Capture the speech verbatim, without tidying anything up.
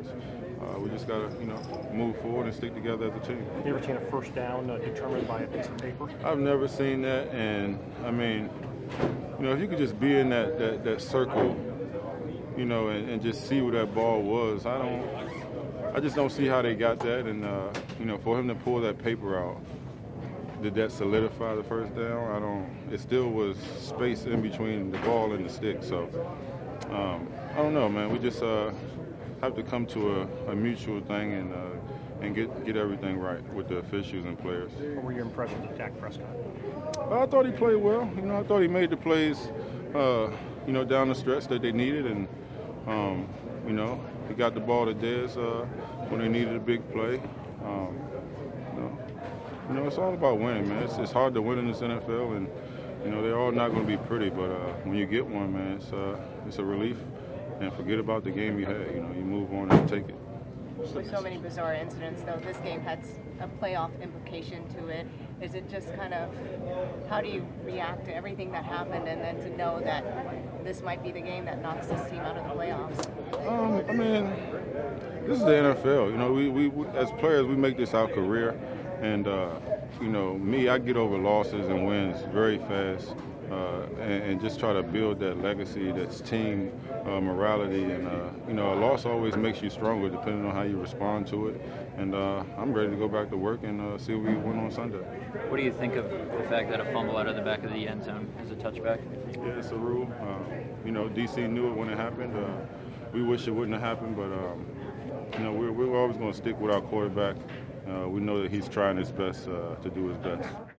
guys. Uh, we just got to, you know, move forward and stick together as a team. Have you ever seen a first down uh, determined by a piece of paper? I've never seen that, and I mean, you know, if you could just be in that, that, that circle, you know, and, and just see where that ball was, I don't, I just don't see how they got that, and uh, you know, for him to pull that paper out, did that solidify the first down? I don't. It still was space in between the ball and the stick, so um, I don't know, man. We just uh, have to come to a, a mutual thing and uh, and get get everything right with the officials and players. What were your impressions of Dak Prescott? I thought he played well. You know, I thought he made the plays, uh, you know, down the stretch that they needed, and um, you know, he got the ball to Dez uh, when they needed a big play. Um, you know, you know, it's all about winning, man. It's, it's hard to win in this N F L, and you know, they're all not going to be pretty. But uh, when you get one, man, it's uh, it's a relief. And forget about the game you had. You know, you move on and take it. With so many bizarre incidents, though, this game had a playoff implication to it. Is it just kind of, how do you react to everything that happened, and then to know that this might be the game that knocks this team out of the playoffs? Um, I mean, this is the N F L. You know, we, we, we as players, we make this our career. And, uh, you know, me, I get over losses and wins very fast. Uh, and, and just try to build that legacy, that's team uh, morality, and uh, you know, a loss always makes you stronger depending on how you respond to it. And uh, I'm ready to go back to work and uh, see if we win on Sunday. What do you think of the fact that a fumble out of the back of the end zone is a touchback? Yeah, it's a rule. Uh, you know, D C knew it when it happened. Uh, we wish it wouldn't have happened, but um, you know, we're, we're always going to stick with our quarterback. Uh, we know that he's trying his best uh, to do his best.